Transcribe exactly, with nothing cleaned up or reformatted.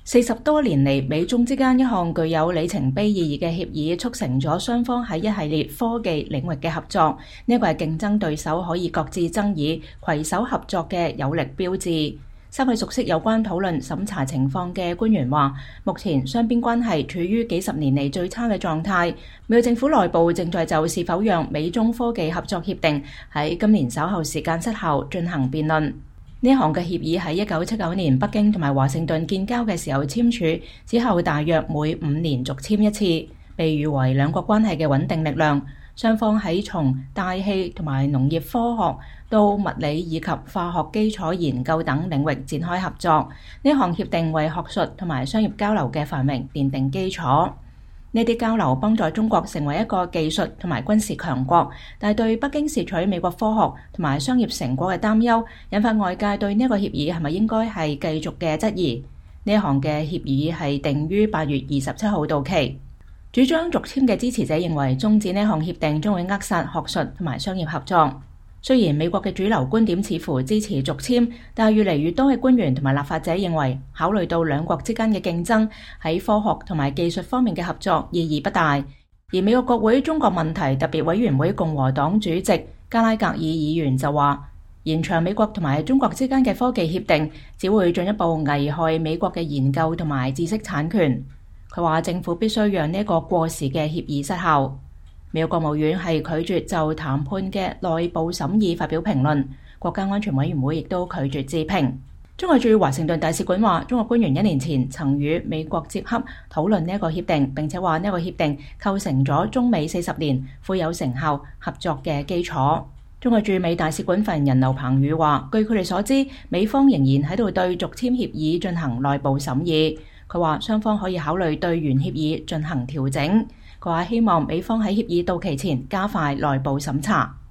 四十多年嚟，美中之間一項具有里程碑意義嘅協議，促成咗雙方喺一系列科技領域嘅合作。呢個係競爭對手可以各自爭議、攜手合作嘅有力標誌。三位熟悉有關討論審查情況嘅官員話，目前雙邊關係處於幾十年嚟最差嘅狀態。美國政府內部正在就是否讓美中科技合作協定喺今年稍後時間失效進行辯論。呢項嘅協議喺一九七九年北京同埋華盛頓建交嘅時候簽署，之後大約每五年續簽一次，被譽為兩國關係嘅穩定力量。雙方喺從大氣同埋農業科學到物理以及化學基礎研究等領域展開合作。呢項協定為學術同埋商業交流嘅繁榮奠定基礎。呢啲交流幫助中國成為一個技術同埋軍事強國，但係對北京竊取美國科學同埋商業成果嘅擔憂，引發外界對呢個協議係咪應該係繼續嘅質疑。呢項嘅協議係定於八月二十七號到期。主張續簽嘅支持者認為，終止呢項協定將會扼殺學術同埋商業合作。雖然美國嘅主流觀點似乎支持續簽，但係越嚟越多嘅官員同埋立法者認為，考慮到兩國之間嘅競爭，喺科學同埋技術方面嘅合作意義不大。而美國國會中國問題特別委員會共和黨主席加拉格爾議員就話，延長美國同埋中國之間嘅科技協定，只會進一步危害美國嘅研究同埋知識產權。佢話政府必須讓呢個過時嘅協議失效。美國國務院係拒絕就談判嘅內部審議發表評論，國家安全委員會亦都拒絕置評。中國駐華盛頓大使館話，中國官員一年前曾與美國接洽討論呢一個協定，並且話呢個協定構成咗中美四十年富有成效合作嘅基礎。中國駐美大使館發言人劉鵬宇話，據佢哋所知，美方仍然喺度對續簽協議進行內部審議。佢話雙方可以考慮對原協議進行調整。佢話希望美方喺協議到期前加快內部審查。